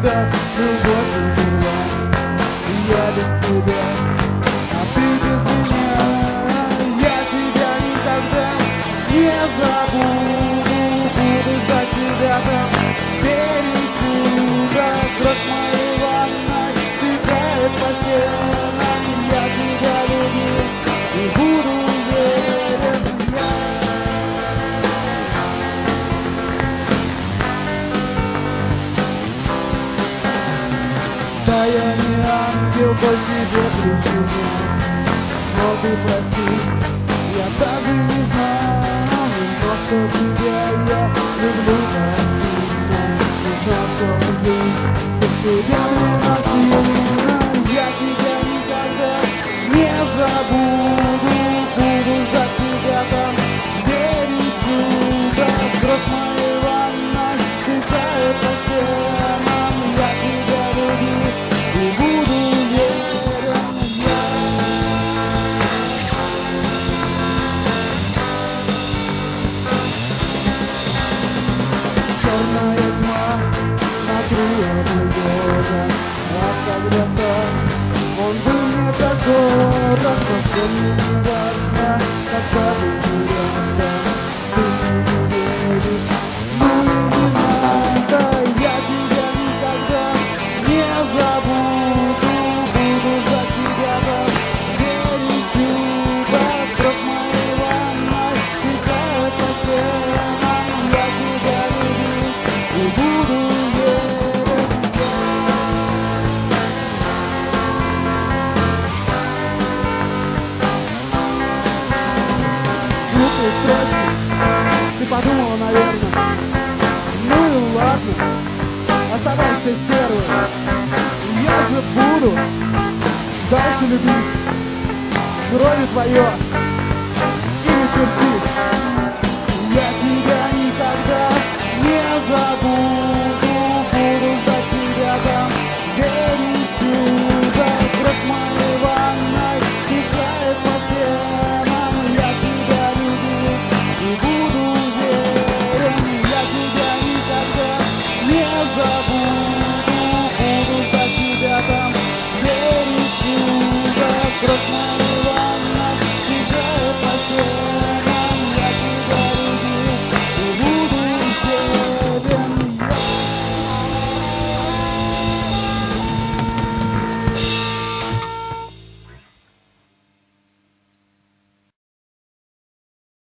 когда любовь умерла. Я без тебя, а ты без меня. Я тебя никогда не забуду. Буду за тебя там пересюда. Кровь моей ванной стекает по стенам. Я тебя люблю и буду уверен. Да я не ангел, по себе причине, но ты прости, я даже не знал, но что тебя я люблю так сильно, не знал, что жизнь без тебя невозможна. Я тебя никогда не забуду, буду за тебя там, верить сюда. Кровь моей ванной стекает по стенам. Я тебя люблю и буду уверен я. Черная тьма накрыла мой город, а когда-то он был мне так дорог, но все мне не важно, когда ты рядом, ты мне не веришь, ну и не надо. Я тебя никогда не забуду, буду за тебя там верить сюда. Кровь моей ванной стекает по стенам. Я тебя люблю и буду уверен. Глупые строчки, ты подумала, наверное. Ну и ладно, оставайся стервой. Я же буду дальше любить кровью твое.